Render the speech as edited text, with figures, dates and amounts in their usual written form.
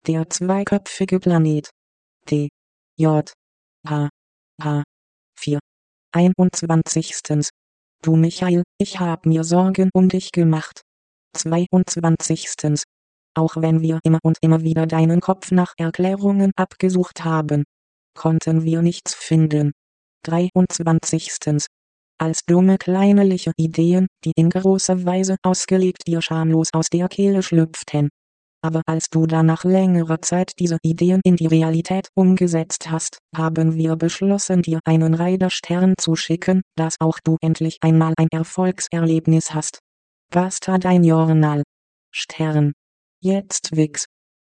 Der zweiköpfige Planet. D. J. H. H. 4. 21. Du Michael, ich hab mir Sorgen um dich gemacht. 22. Auch wenn wir immer und immer wieder deinen Kopf nach Erklärungen abgesucht haben, konnten wir nichts finden. 23. Als dumme kleinliche Ideen, die in großer Weise ausgelegt dir schamlos aus der Kehle schlüpften. Aber als du dann nach längerer Zeit diese Ideen in die Realität umgesetzt hast, haben wir beschlossen, dir einen Radarstern zu schicken, dass auch du endlich einmal ein Erfolgserlebnis hast. Basta dein Journal. Stern. Jetzt Wix.